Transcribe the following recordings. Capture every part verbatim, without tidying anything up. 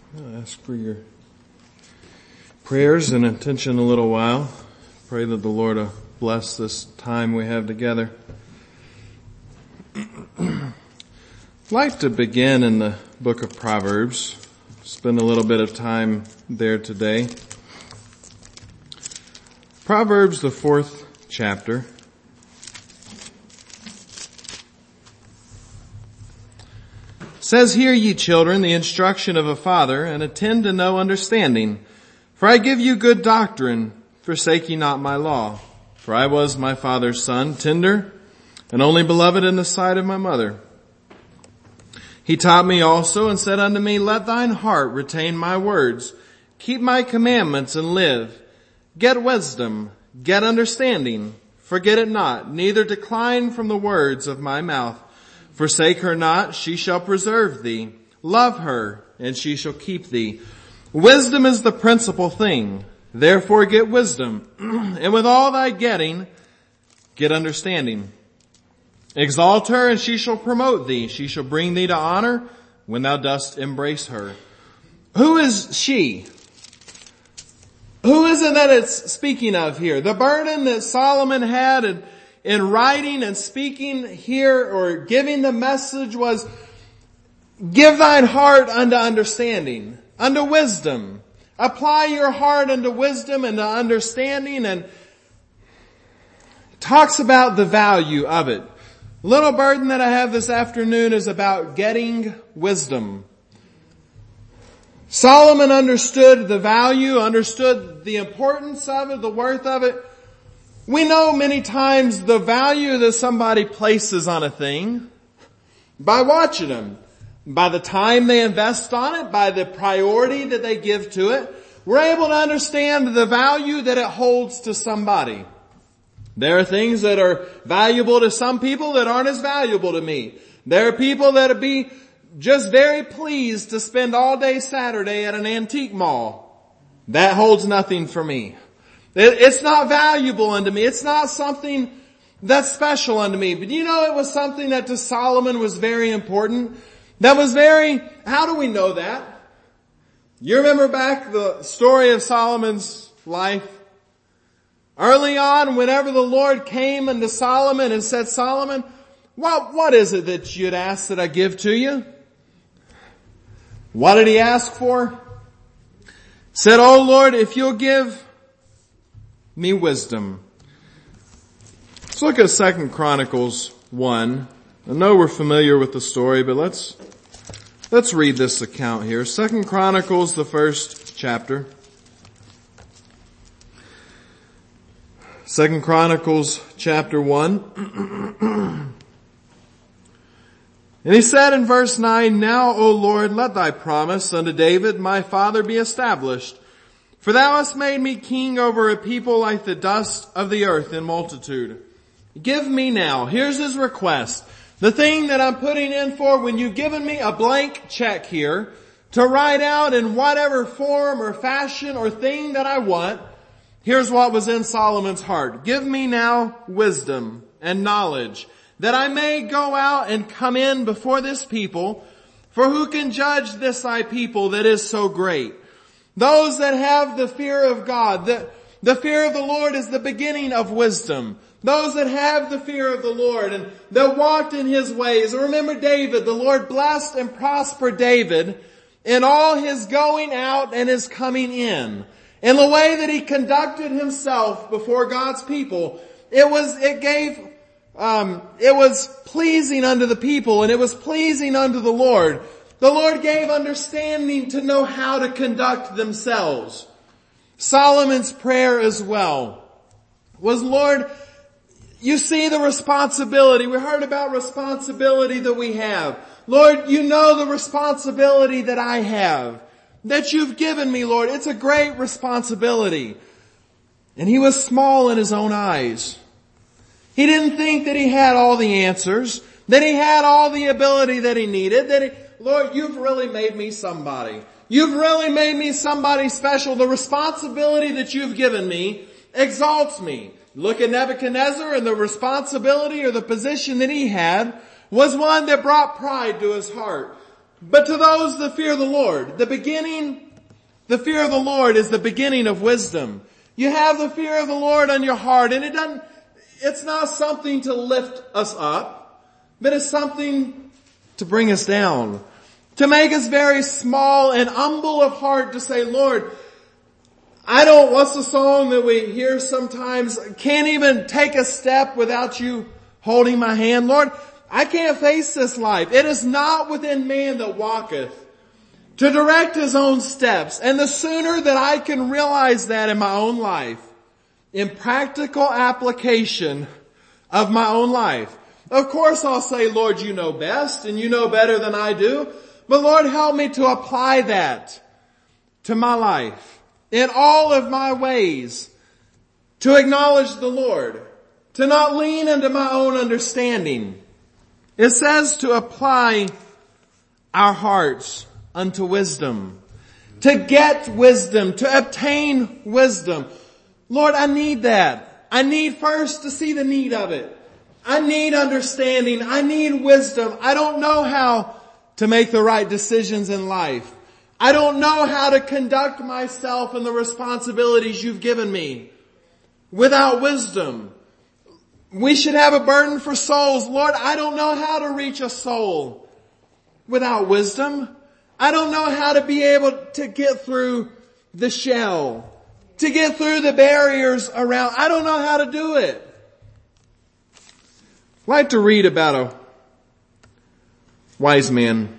I'll ask for your prayers and attention a little while. Pray that the Lord will bless this time we have together. I'd like to begin in the book of Proverbs. Spend a little bit of time there today. Proverbs, the fourth chapter. Says, "Hear ye children the instruction of a father, and attend to know understanding. For I give you good doctrine, forsake ye not my law. For I was my father's son, tender, and only beloved in the sight of my mother. He taught me also, and said unto me, Let thine heart retain my words. Keep my commandments and live. Get wisdom, get understanding. Forget it not, neither decline from the words of my mouth. Forsake her not, she shall preserve thee. Love her, and she shall keep thee. Wisdom is the principal thing. Therefore get wisdom. And with all thy getting, get understanding. Exalt her, and she shall promote thee. She shall bring thee to honor when thou dost embrace her." Who is she? Who is it that it's speaking of here? The burden that Solomon had in, in writing and speaking here, or giving the message, was, give thine heart unto understanding, unto wisdom. Apply your heart unto wisdom and to understanding, and talks about the value of it. Little burden that I have this afternoon is about getting wisdom. Solomon understood the value, understood the importance of it, the worth of it. We know many times the value that somebody places on a thing by watching them, by the time they invest on it, by the priority that they give to it. We're able to understand the value that it holds to somebody. There are things that are valuable to some people that aren't as valuable to me. There are people that would be just very pleased to spend all day Saturday at an antique mall. That holds nothing for me. It's not valuable unto me. It's not something that's special unto me. But you know, it was something that to Solomon was very important. That was very, how do we know that? You remember back the story of Solomon's life? Early on, whenever the Lord came unto Solomon and said, Solomon, what, what is it that you'd ask that I give to you? What did he ask for? Said, Oh Lord, if you'll give me wisdom. Let's look at Second Chronicles one. I know we're familiar with the story, but let's, let's read this account here. Second Chronicles, the first chapter. Second Chronicles chapter one. And he said in verse nine, Now, O Lord, let thy promise unto David my father be established. For thou hast made me king over a people like the dust of the earth in multitude. Give me now, here's his request, the thing that I'm putting in for when you've given me a blank check here to write out in whatever form or fashion or thing that I want. Here's what was in Solomon's heart. Give me now wisdom and knowledge, that I may go out and come in before this people. For who can judge this thy people that is so great? Those that have the fear of God. The, the fear of the Lord is the beginning of wisdom. Those that have the fear of the Lord and that walked in his ways. And remember David, the Lord blessed and prospered David in all his going out and his coming in. In the way that he conducted himself before God's people, it was, it gave, um, it was pleasing unto the people, and it was pleasing unto the Lord. The Lord gave understanding to know how to conduct themselves. Solomon's prayer as well was, Lord, you see the responsibility. We heard about responsibility that we have. Lord, you know the responsibility that I have, that you've given me, Lord. It's a great responsibility. And he was small in his own eyes. He didn't think that he had all the answers, that he had all the ability that he needed, that he, Lord, you've really made me somebody. You've really made me somebody special. The responsibility that you've given me exalts me. Look at Nebuchadnezzar, and the responsibility or the position that he had was one that brought pride to his heart. But to those that fear the Lord, the beginning, the fear of the Lord is the beginning of wisdom. You have the fear of the Lord on your heart, and it doesn't, it's not something to lift us up, but it's something to bring us down. To make us very small and humble of heart to say, Lord, I don't, what's the song that we hear sometimes? Can't even take a step without you holding my hand. Lord, I can't face this life. It is not within man that walketh to direct his own steps. And the sooner that I can realize that in my own life, in practical application of my own life, of course I'll say, Lord, you know best and you know better than I do. But Lord, help me to apply that to my life in all of my ways, to acknowledge the Lord, to not lean into my own understanding. It says to apply our hearts unto wisdom, to get wisdom, to obtain wisdom. Lord, I need that. I need first to see the need of it. I need understanding. I need wisdom. I don't know how to make the right decisions in life. I don't know how to conduct myself and the responsibilities you've given me without wisdom. We should have a burden for souls. Lord, I don't know how to reach a soul without wisdom. I don't know how to be able to get through the shell, to get through the barriers around. I don't know how to do it. I'd like to read about a wise man.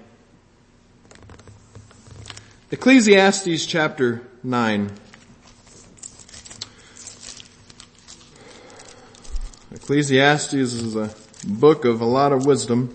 Ecclesiastes chapter nine. Ecclesiastes is a book of a lot of wisdom.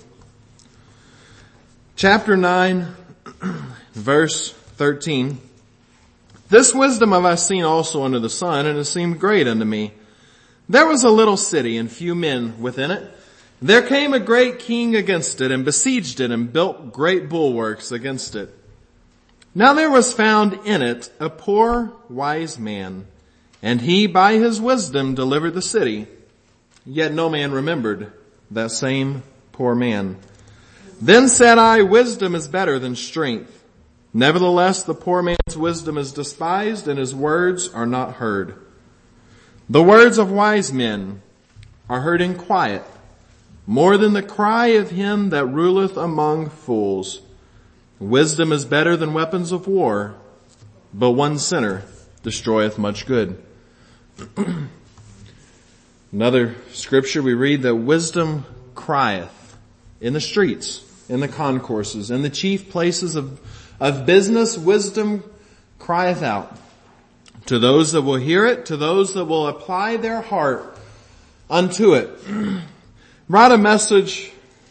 Chapter nine, verse thirteen. This wisdom have I seen also under the sun, and it seemed great unto me. There was a little city and few men within it. There came a great king against it and besieged it and built great bulwarks against it. Now there was found in it a poor wise man, and he by his wisdom delivered the city. Yet no man remembered that same poor man. Then said I, wisdom is better than strength. Nevertheless, the poor man's wisdom is despised, and his words are not heard. The words of wise men are heard in quiet, more than the cry of him that ruleth among fools. Wisdom is better than weapons of war, but one sinner destroyeth much good. Another scripture we read that wisdom crieth in the streets, in the concourses, in the chief places of, of business. Wisdom crieth out to those that will hear it, to those that will apply their heart unto it. Brought a message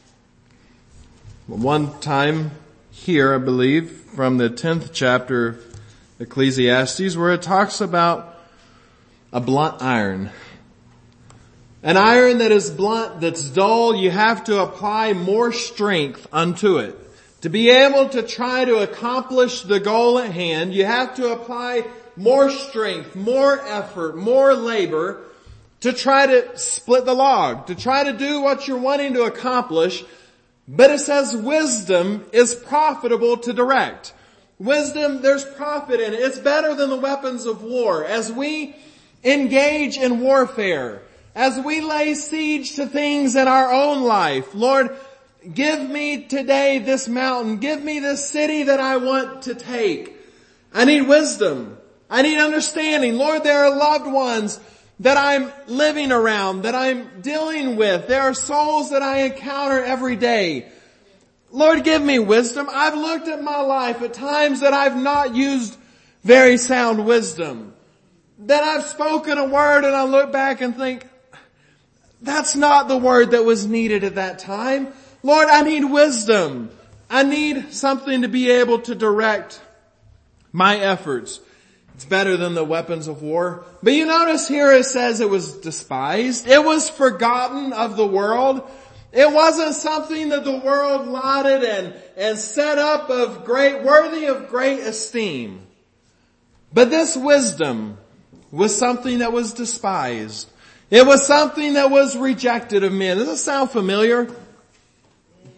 one time here, I believe, from the tenth chapter of Ecclesiastes, where it talks about a blunt iron. An iron that is blunt, that's dull, you have to apply more strength unto it. To be able to try to accomplish the goal at hand, you have to apply more strength, more effort, more labor to try to split the log, to try to do what you're wanting to accomplish. But it says wisdom is profitable to direct. Wisdom, there's profit in it. It's better than the weapons of war. As we engage in warfare, as we lay siege to things in our own life, Lord, give me today this mountain. Give me this city that I want to take. I need wisdom. I need understanding. Lord, there are loved ones that I'm living around, that I'm dealing with. There are souls that I encounter every day. Lord, give me wisdom. I've looked at my life at times that I've not used very sound wisdom. That I've spoken a word and I look back and think, that's not the word that was needed at that time. Lord, I need wisdom. I need something to be able to direct my efforts. It's better than the weapons of war. But you notice here it says it was despised. It was forgotten of the world. It wasn't something that the world lauded and, and set up of great, worthy of great esteem. But this wisdom was something that was despised. It was something that was rejected of men. Does this sound familiar?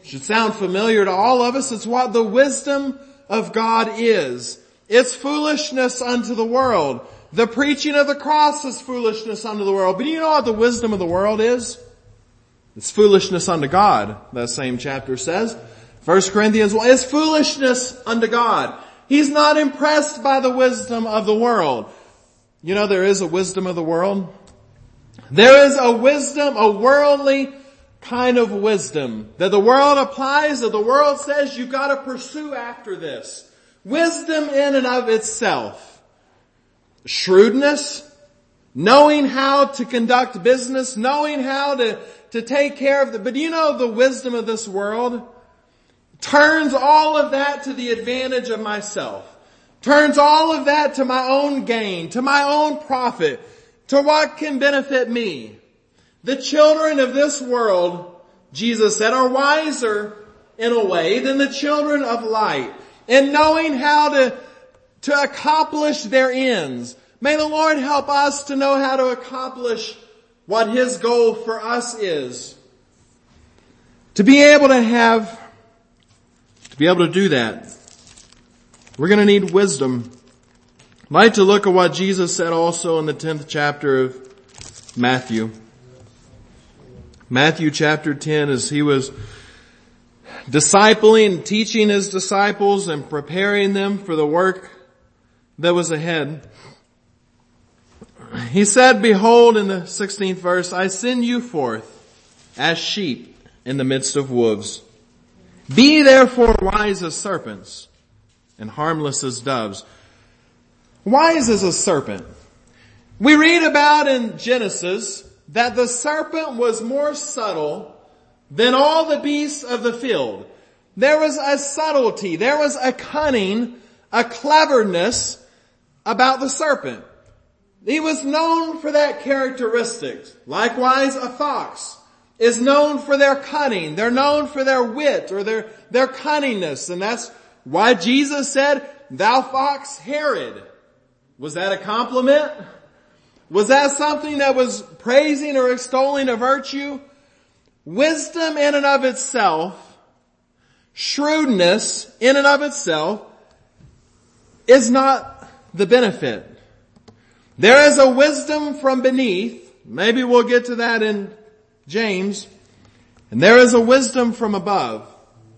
should sound familiar to all of us. It's what the wisdom of God is. It's foolishness unto the world. The preaching of the cross is foolishness unto the world. But do you know what the wisdom of the world is? It's foolishness unto God, that same chapter says. First Corinthians one, it's foolishness unto God. He's not impressed by the wisdom of the world. You know, there is a wisdom of the world. There is a wisdom, a worldly kind of wisdom that the world applies, that the world says you've got to pursue after this. Wisdom in and of itself. Shrewdness, knowing how to conduct business, knowing how to, to take care of the, but you know the wisdom of this world turns all of that to the advantage of myself. Turns all of that to my own gain, to my own profit, to what can benefit me. The children of this world, Jesus said, are wiser in a way than the children of light, in knowing how to, to accomplish their ends. May the Lord help us to know how to accomplish what His goal for us is. To be able to have, to be able to do that, we're going to need wisdom. I'd like to look at what Jesus said also in the tenth chapter of Matthew. Matthew chapter ten, as He was discipling, teaching His disciples and preparing them for the work that was ahead. He said, behold, in the sixteenth verse, I send you forth as sheep in the midst of wolves. Be therefore wise as serpents and harmless as doves. Wise as a serpent. We read about in Genesis that the serpent was more subtle than all the beasts of the field. There was a subtlety, there was a cunning, a cleverness about the serpent. He was known for that characteristic. Likewise, a fox is known for their cunning. They're known for their wit or their, their cunningness. And that's why Jesus said, thou fox Herod. Was that a compliment? Was that something that was praising or extolling a virtue? Wisdom in and of itself, shrewdness in and of itself, is not the benefit. There is a wisdom from beneath. Maybe we'll get to that in James. And there is a wisdom from above.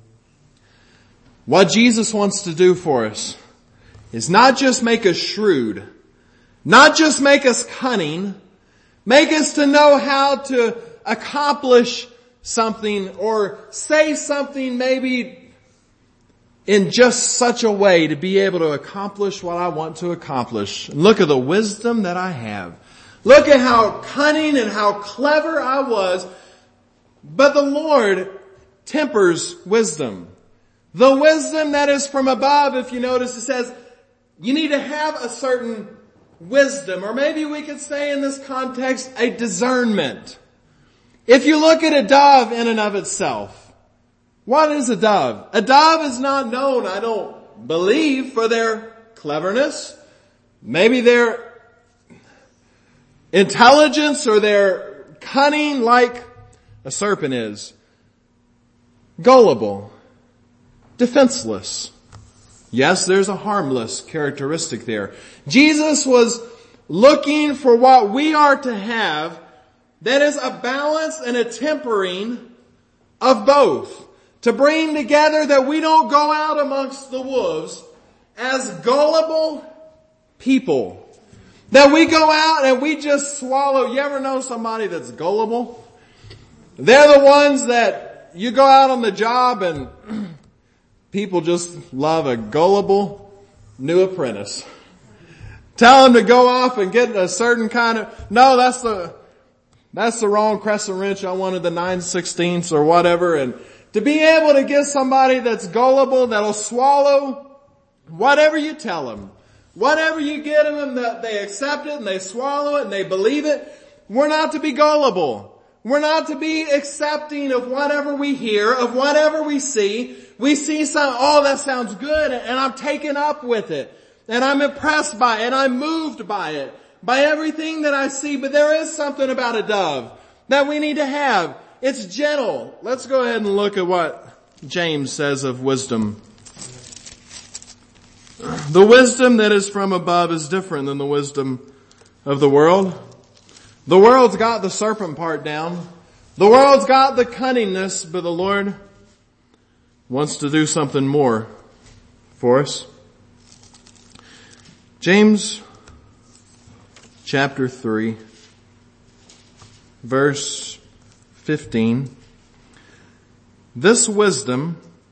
What Jesus wants to do for us is not just make us shrewd, not just make us cunning, make us to know how to accomplish something or say something maybe in just such a way to be able to accomplish what I want to accomplish. Look at the wisdom that I have. Look at how cunning and how clever I was. But the Lord tempers wisdom. The wisdom that is from above, if you notice, it says you need to have a certain wisdom, or maybe we could say in this context, a discernment. If you look at a dove in and of itself, what is a dove? A dove is not known, I don't believe, for their cleverness, maybe their intelligence or their cunning like a serpent is. Gullible. Defenseless. Yes, there's a harmless characteristic there. Jesus was looking for what we are to have that is a balance and a tempering of both. To bring together that we don't go out amongst the wolves as gullible people. That we go out and we just swallow. You ever know somebody that's gullible? They're the ones that you go out on the job and people just love a gullible new apprentice. Tell them to go off and get a certain kind of, no, that's the, that's the wrong crescent wrench. I wanted the nine sixteenths or whatever. And to be able to get somebody that's gullible, that'll swallow whatever you tell them. Whatever you get them, that they accept it and they swallow it and they believe it. We're not to be gullible. We're not to be accepting of whatever we hear, of whatever we see. We see some, oh, that sounds good, and I'm taken up with it. And I'm impressed by it, and I'm moved by it. By everything that I see. But there is something about a dove that we need to have. It's gentle. Let's go ahead and look at what James says of wisdom. The wisdom that is from above is different than the wisdom of the world. The world's got the serpent part down. The world's got the cunningness, but the Lord wants to do something more for us. James chapter three, verse fifteen. This wisdom,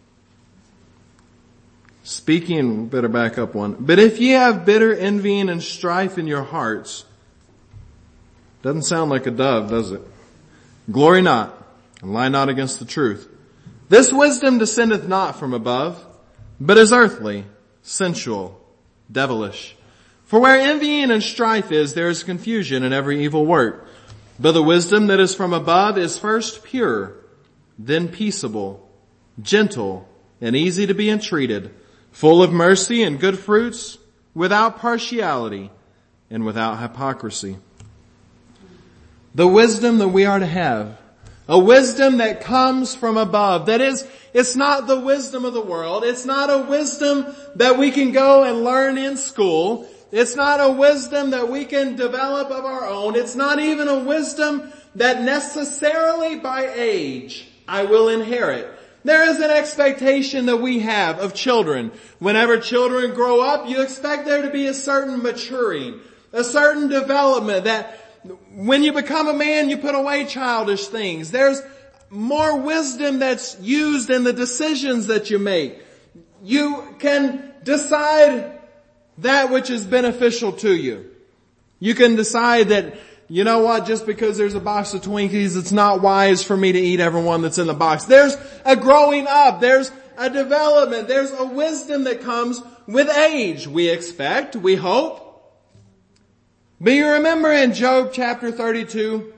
speaking, better back up one. But if ye have bitter envying and strife in your hearts, doesn't sound like a dove, does it? Glory not, and lie not against the truth. This wisdom descendeth not from above, but is earthly, sensual, devilish. For where envying and strife is, there is confusion in every evil work. But the wisdom that is from above is first pure, then peaceable, gentle, and easy to be entreated, full of mercy and good fruits, without partiality and without hypocrisy. The wisdom that we are to have, a wisdom that comes from above, that is, it's not the wisdom of the world, it's not a wisdom that we can go and learn in school, it's not a wisdom that we can develop of our own, it's not even a wisdom that necessarily by age I will inherit. There is an expectation that we have of children. Whenever children grow up, you expect there to be a certain maturing, a certain development, that when you become a man, you put away childish things. There's more wisdom that's used in the decisions that you make. You can decide that which is beneficial to you. You can decide that, you know what, just because there's a box of Twinkies, it's not wise for me to eat every one that's in the box. There's a growing up. There's a development. There's a wisdom that comes with age. We expect, we hope. But you remember in Job chapter thirty-two,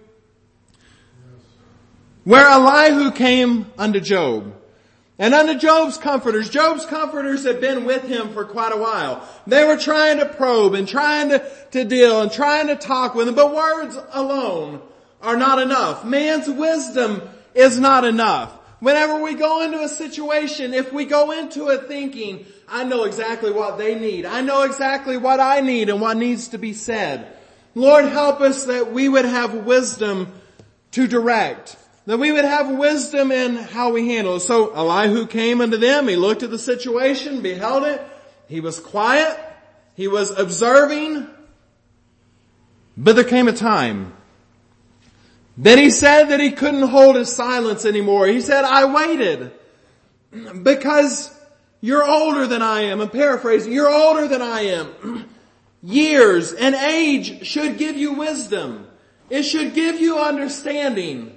where Elihu came unto Job, and unto Job's comforters. Job's comforters had been with him for quite a while. They were trying to probe and trying to, to deal and trying to talk with him, but words alone are not enough. Man's wisdom is not enough. Whenever we go into a situation, if we go into it thinking, I know exactly what they need. I know exactly what I need and what needs to be said. Lord, help us that we would have wisdom to direct. That we would have wisdom in how we handle it. So Elihu came unto them. He looked at the situation, beheld it. He was quiet. He was observing. But there came a time. Then he said that he couldn't hold his silence anymore. He said, I waited because you're older than I am. I'm paraphrasing. You're older than I am. Years and age should give you wisdom. It should give you understanding.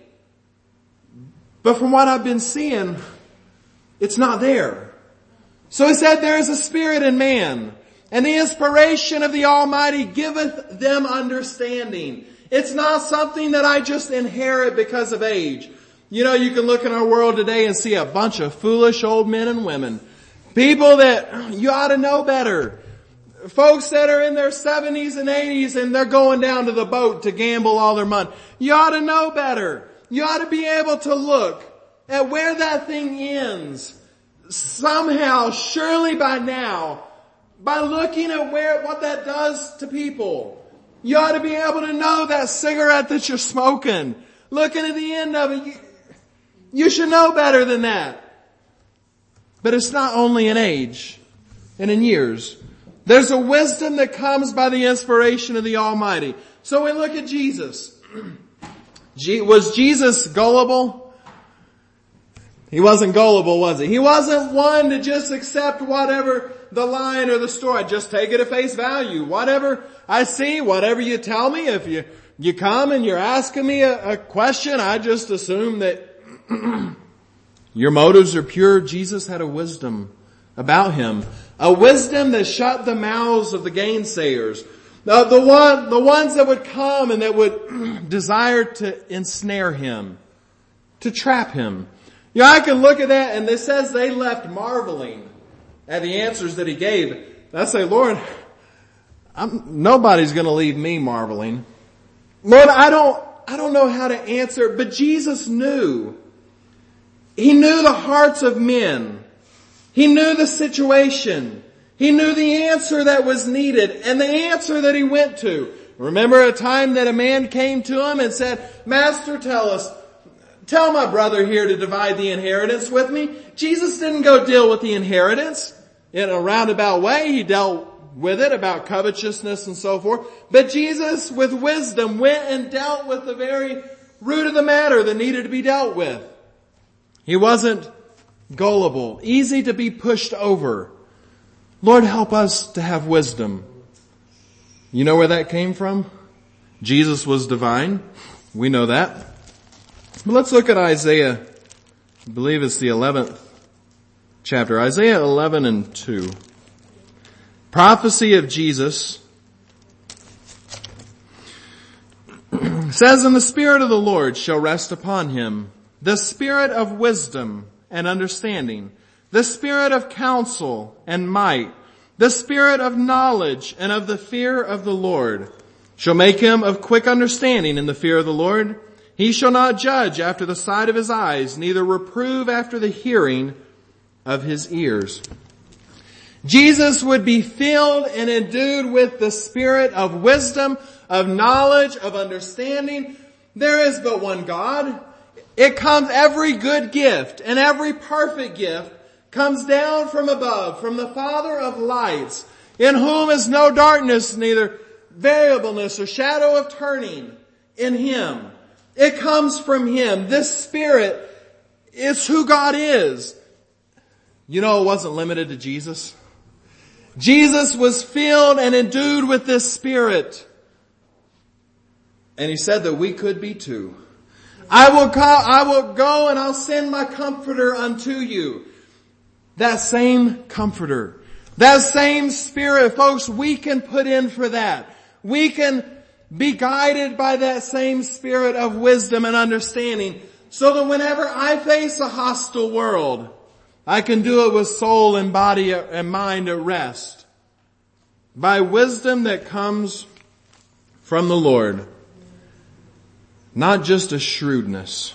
But from what I've been seeing, it's not there. So he said, there is a spirit in man, and the inspiration of the Almighty giveth them understanding. It's not something that I just inherit because of age. You know, you can look in our world today and see a bunch of foolish old men and women. People that you ought to know better. Folks that are in their seventies and eighties and they're going down to the boat to gamble all their money. You ought to know better. You ought to be able to look at where that thing ends. Somehow, surely by now, by looking at where, what that does to people. You ought to be able to know that cigarette that you're smoking. Looking at the end of it, you, you should know better than that. But it's not only in age and in years. There's a wisdom that comes by the inspiration of the Almighty. So we look at Jesus. Was Jesus gullible? He wasn't gullible, was he? He wasn't one to just accept whatever the line or the story. Just take it at face value. Whatever I see, whatever you tell me, if you, you come and you're asking me a, a question, I just assume that your motives are pure. Jesus had a wisdom about him. A wisdom that shut the mouths of the gainsayers. The, the one, the ones that would come and that would desire to ensnare him, to trap him. You know, I can look at that and it says they left marveling at the answers that he gave. I say, Lord, I'm, nobody's going to leave me marveling. Lord, I don't, I don't know how to answer, but Jesus knew. He knew the hearts of men. He knew the situation. He knew the answer that was needed and the answer that he went to. Remember a time that a man came to him and said, Master, tell us, tell my brother here to divide the inheritance with me. Jesus didn't go deal with the inheritance in a roundabout way. He dealt with it about covetousness and so forth. But Jesus, with wisdom, went and dealt with the very root of the matter that needed to be dealt with. He wasn't gullible, easy to be pushed over. Lord, help us to have wisdom. You know where that came from? Jesus was divine. We know that. But let's look at Isaiah. I believe it's the eleventh chapter. Isaiah eleven and two. Prophecy of Jesus. Says, and the Spirit of the Lord shall rest upon him, the Spirit of wisdom and understanding, the Spirit of counsel and might, the Spirit of knowledge and of the fear of the Lord, shall make him of quick understanding in the fear of the Lord. He shall not judge after the sight of his eyes, neither reprove after the hearing of his ears. Jesus would be filled and endued with the Spirit of wisdom, of knowledge, of understanding. There is but one God. It comes, every good gift and every perfect gift comes down from above, from the Father of lights, in whom is no darkness, neither variableness or shadow of turning in him. It comes from him. This Spirit is who God is. You know, it wasn't limited to Jesus. Jesus was filled and endued with this Spirit. And he said that we could be too. I will go, I will go and I'll send my comforter unto you. That same comforter, that same Spirit, folks, we can put in for that. We can be guided by that same Spirit of wisdom and understanding so that whenever I face a hostile world, I can do it with soul and body and mind at rest. By wisdom that comes from the Lord. Not just a shrewdness.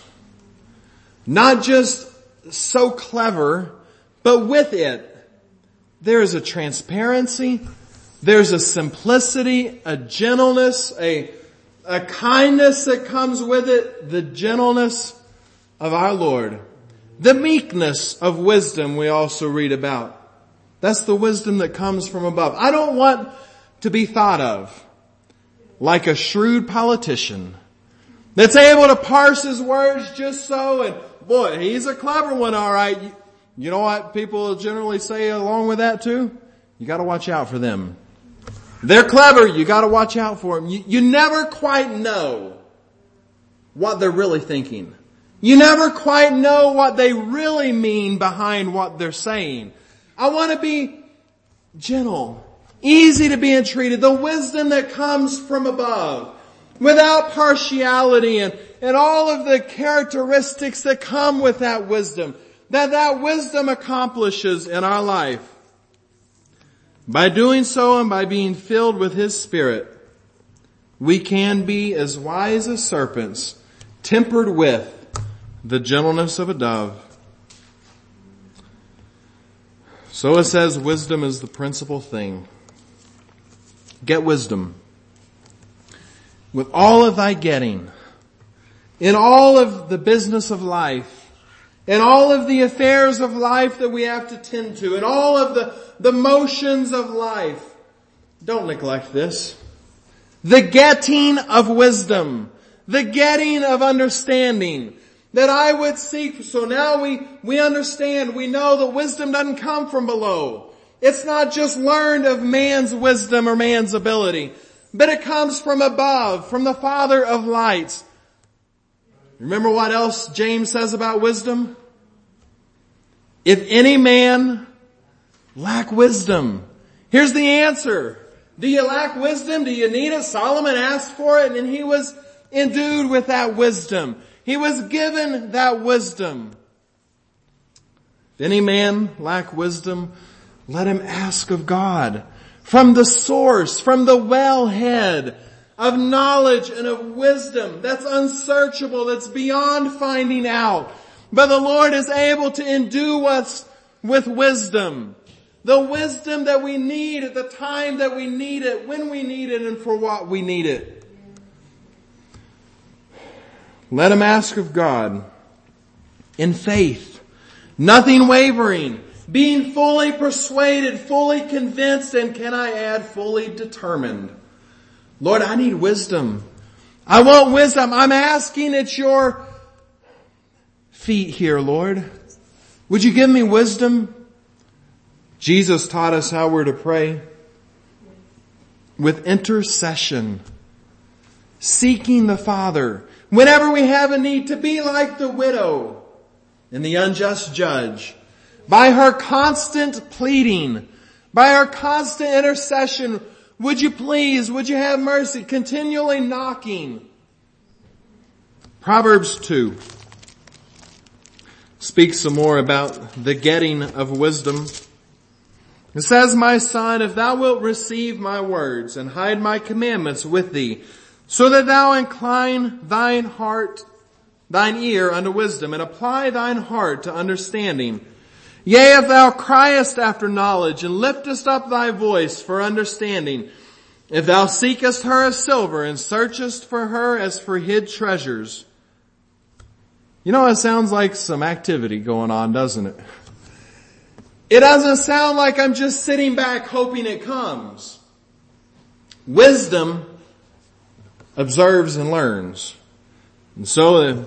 Not just so clever, but with it, there is a transparency, there's a simplicity, a gentleness, a, a kindness that comes with it, the gentleness of our Lord. The meekness of wisdom we also read about. That's the wisdom that comes from above. I don't want to be thought of like a shrewd politician that's able to parse his words just so, and boy, he's a clever one, all right. You, you know what people generally say along with that too? You gotta watch out for them. They're clever, you gotta watch out for them. You, you never quite know what they're really thinking. You never quite know what they really mean behind what they're saying. I want to be gentle, easy to be entreated, the wisdom that comes from above, without partiality and, and all of the characteristics that come with that wisdom, that that wisdom accomplishes in our life. By doing so and by being filled with His Spirit, we can be as wise as serpents, tempered with the gentleness of a dove. So it says wisdom is the principal thing. Get wisdom. With all of thy getting, in all of the business of life, in all of the affairs of life that we have to tend to, in all of the, the motions of life, don't neglect this. The getting of wisdom, the getting of understanding, that I would seek. So now we, we understand, we know that wisdom doesn't come from below. It's not just learned of man's wisdom or man's ability, but it comes from above, from the Father of lights. Remember what else James says about wisdom? If any man lack wisdom, here's the answer. Do you lack wisdom? Do you need it? Solomon asked for it and he was endued with that wisdom. He was given that wisdom. If any man lack wisdom, let him ask of God. From the source, from the wellhead of knowledge and of wisdom that's unsearchable, that's beyond finding out. But the Lord is able to endue us with wisdom. The wisdom that we need at the time that we need it, when we need it, and for what we need it. Let him ask of God in faith, nothing wavering, being fully persuaded, fully convinced, and can I add, fully determined. Lord, I need wisdom. I want wisdom. I'm asking at your feet here, Lord. Would you give me wisdom? Jesus taught us how we're to pray with intercession, seeking the Father. Whenever we have a need, to be like the widow and the unjust judge. By her constant pleading, by her constant intercession, would you please, would you have mercy, continually knocking. Proverbs two speaks some more about the getting of wisdom. It says, my son, if thou wilt receive my words and hide my commandments with thee, so that thou incline thine heart, thine ear unto wisdom, and apply thine heart to understanding. Yea, if thou criest after knowledge, and liftest up thy voice for understanding, if thou seekest her as silver, and searchest for her as for hid treasures. You know, it sounds like some activity going on, doesn't it? It doesn't sound like I'm just sitting back hoping it comes. Wisdom observes and learns. And so uh,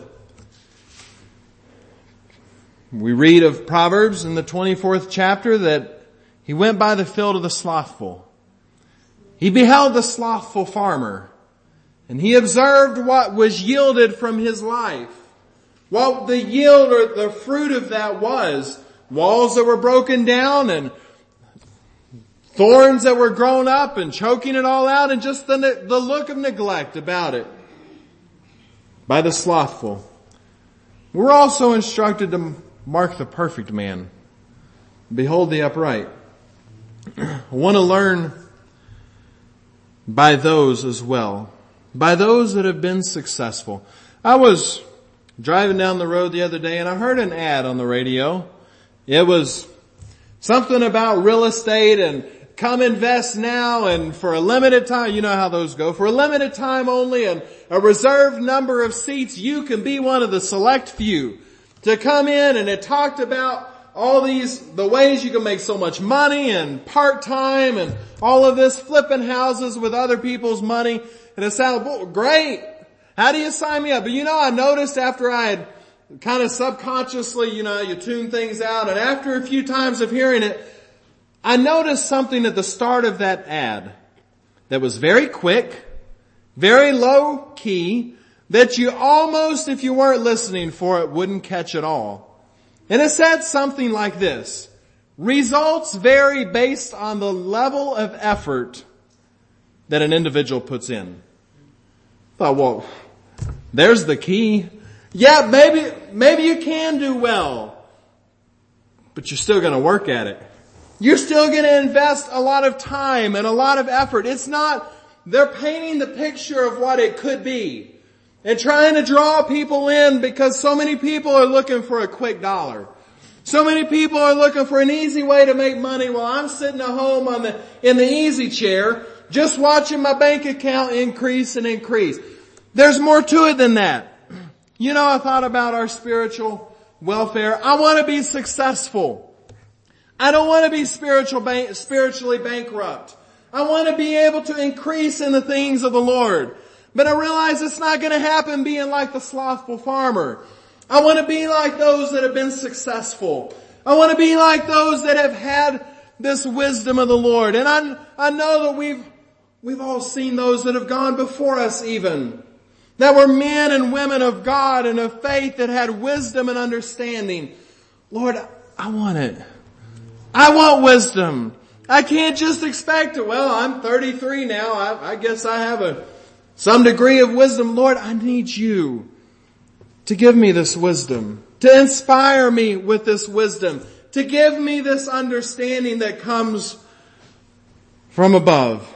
we read of Proverbs in the twenty-fourth chapter that he went by the field of the slothful. He beheld the slothful farmer, and he observed what was yielded from his life. What the yield or the fruit of that was. Walls that were broken down and thorns that were grown up and choking it all out, and just the, the look of neglect about it by the slothful. We're also instructed to mark the perfect man. Behold the upright. I want to learn by those as well. By those that have been successful. I was driving down the road the other day and I heard an ad on the radio. It was something about real estate and come invest now and for a limited time. You know how those go. For a limited time only and a reserved number of seats, you can be one of the select few to come in. And it talked about all these, the ways you can make so much money and part-time and all of this, flipping houses with other people's money. And it sounded well, great. How do you sign me up? But you know, I noticed after I had kind of subconsciously, you know, you tune things out. And after a few times of hearing it, I noticed something at the start of that ad that was very quick, very low key, that you almost, if you weren't listening for it, wouldn't catch at all. And it said something like this: results vary based on the level of effort that an individual puts in. I thought, well, there's the key. Yeah, maybe, maybe you can do well, but you're still going to work at it. You're still going to invest a lot of time and a lot of effort. It's not, they're painting the picture of what it could be and trying to draw people in because so many people are looking for a quick dollar. So many people are looking for an easy way to make money while I'm sitting at home on the, in the easy chair, just watching my bank account increase and increase. There's more to it than that. You know, I thought about our spiritual welfare. I want to be successful. I don't want to be spiritual, spiritually bankrupt. I want to be able to increase in the things of the Lord. But I realize it's not going to happen being like the slothful farmer. I want to be like those that have been successful. I want to be like those that have had this wisdom of the Lord. And I, I know that we've, we've all seen those that have gone before us even. That were men and women of God and of faith that had wisdom and understanding. Lord, I want it. I want wisdom. I can't just expect it. Well, I'm thirty-three now. I, I guess I have a, some degree of wisdom. Lord, I need you to give me this wisdom, to inspire me with this wisdom, to give me this understanding that comes from above.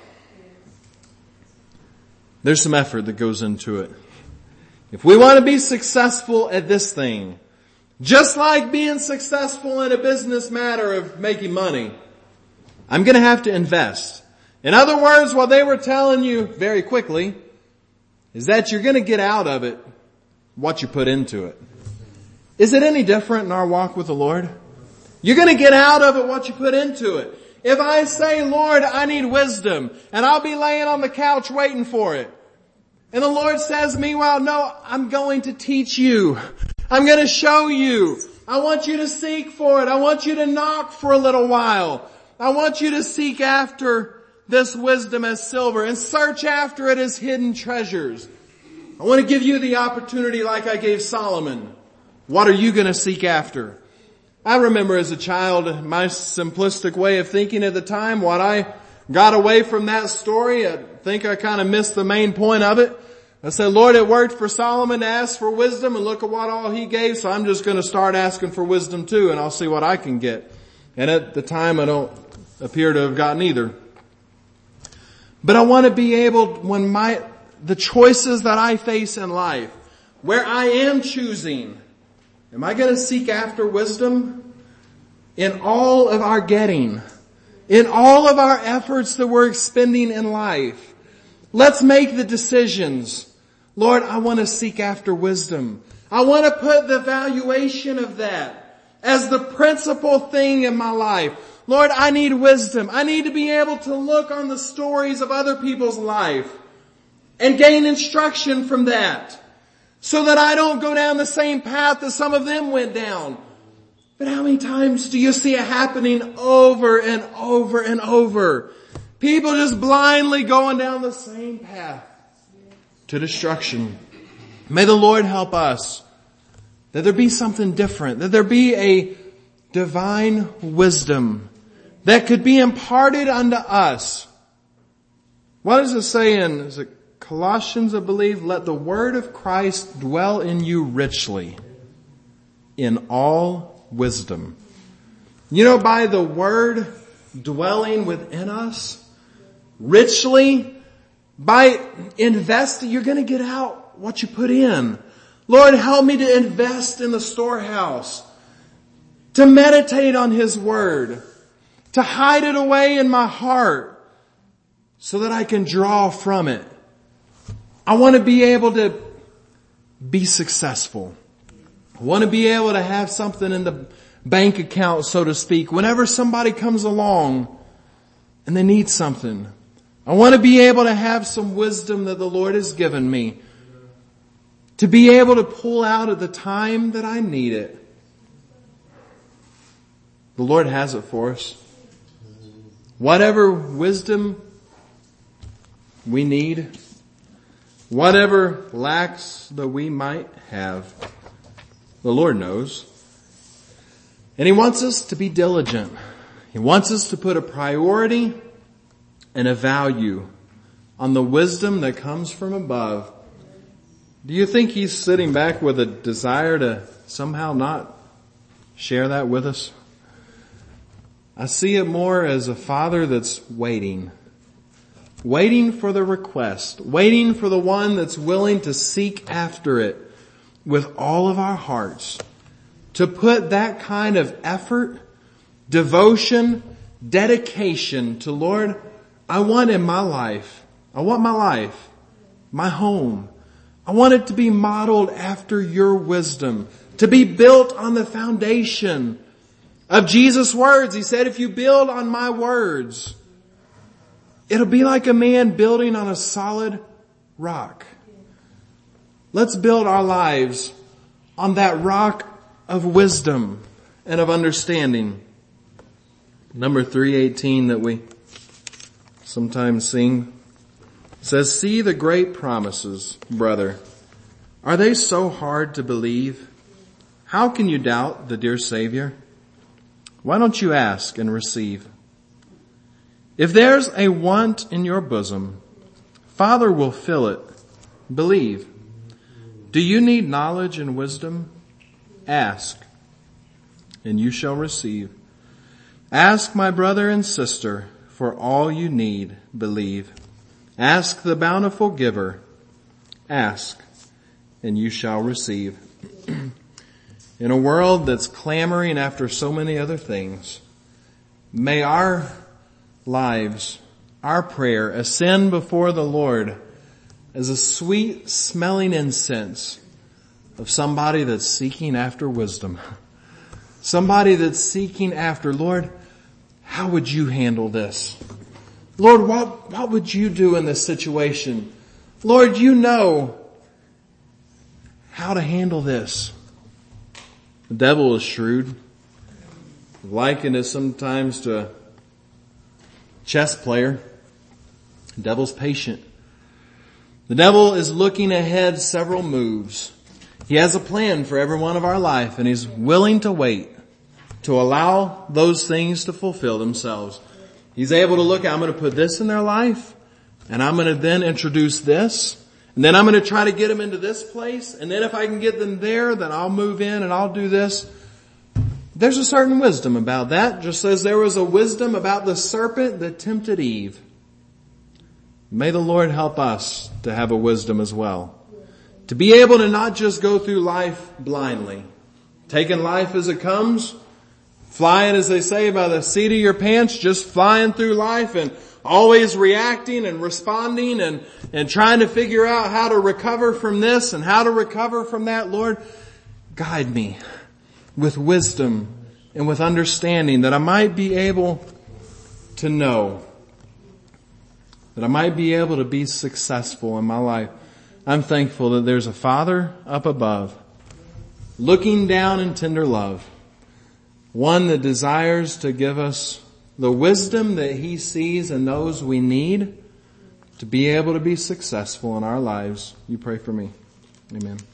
There's some effort that goes into it. If we want to be successful at this thing, Just like being successful in a business matter of making money, I'm going to have to invest. In other words, what they were telling you very quickly is that you're going to get out of it what you put into it. Is it any different in our walk with the Lord? You're going to get out of it what you put into it. If I say, Lord, I need wisdom, and I'll be laying on the couch waiting for it, and the Lord says, meanwhile, no, I'm going to teach you. I'm going to show you. I want you to seek for it. I want you to knock for a little while. I want you to seek after this wisdom as silver and search after it as hidden treasures. I want to give you the opportunity like I gave Solomon. What are you going to seek after? I remember as a child, my simplistic way of thinking at the time, what I got away from that story, I think I kind of missed the main point of it. I said, Lord, it worked for Solomon to ask for wisdom, and look at what all he gave, so I'm just going to start asking for wisdom too, and I'll see what I can get. And at the time, I don't appear to have gotten either. But I want to be able, when my, the choices that I face in life, where I am choosing, am I going to seek after wisdom? In all of our getting, in all of our efforts that we're expending in life, let's make the decisions. Lord, I want to seek after wisdom. I want to put the valuation of that as the principal thing in my life. Lord, I need wisdom. I need to be able to look on the stories of other people's life and gain instruction from that, so that I don't go down the same path that some of them went down. But how many times do you see it happening over and over and over? People just blindly going down the same path to destruction. May the Lord help us, that there be something different, that there be a divine wisdom that could be imparted unto us. What does it say in, is it Colossians, I believe? Let the word of Christ dwell in you richly in all wisdom. You know, by the word dwelling within us richly, by investing, you're going to get out what you put in. Lord, help me to invest in the storehouse, to meditate on His word, to hide it away in my heart so that I can draw from it. I want to be able to be successful. I want to be able to have something in the bank account, so to speak, whenever somebody comes along and they need something. I want to be able to have some wisdom that the Lord has given me to be able to pull out at the time that I need it. The Lord has it for us. Whatever wisdom we need, whatever lacks that we might have, the Lord knows. And He wants us to be diligent. He wants us to put a priority and a value on the wisdom that comes from above. Do you think He's sitting back with a desire to somehow not share that with us? I see it more as a father that's waiting. Waiting for the request. Waiting for the one that's willing to seek after it with all of our hearts. To put that kind of effort, devotion, dedication to, Lord, I want in my life, I want my life, my home, I want it to be modeled after your wisdom, to be built on the foundation of Jesus' words. He said, if you build on my words, it'll be like a man building on a solid rock. Let's build our lives on that rock of wisdom and of understanding. Number three eighteen that we sometimes sing says, see the great promises, brother. Are they so hard to believe? How can you doubt the dear Savior? Why don't you ask and receive? If there's a want in your bosom, Father will fill it. Believe. Do you need knowledge and wisdom? Ask, and you shall receive. Ask, my brother and sister, for all you need. Believe. Ask the bountiful giver. Ask, and you shall receive. in a world that's clamoring after so many other things, may our lives, our prayer, ascend before the Lord as a sweet smelling incense of somebody that's seeking after wisdom. Somebody that's seeking after, Lord, how would you handle this? Lord, what, what would you do in this situation? Lord, you know how to handle this. The devil is shrewd. Likened it sometimes to a chess player. The devil's patient. The devil is looking ahead several moves. He has a plan for every one of our life, and he's willing to wait to allow those things to fulfill themselves. He's able to look, I'm going to put this in their life, and I'm going to then introduce this, and then I'm going to try to get them into this place, and then if I can get them there, then I'll move in and I'll do this. There's a certain wisdom about that, just as there was a wisdom about the serpent that tempted Eve. May the Lord help us to have a wisdom as well. To be able to not just go through life blindly, taking life as it comes, flying, as they say, by the seat of your pants, just flying through life and always reacting and responding and, and trying to figure out how to recover from this and how to recover from that. Lord, guide me with wisdom and with understanding that I might be able to know, that I might be able to be successful in my life. I'm thankful that there's a Father up above, looking down in tender love, one that desires to give us the wisdom that He sees and knows we need to be able to be successful in our lives. You pray for me. Amen.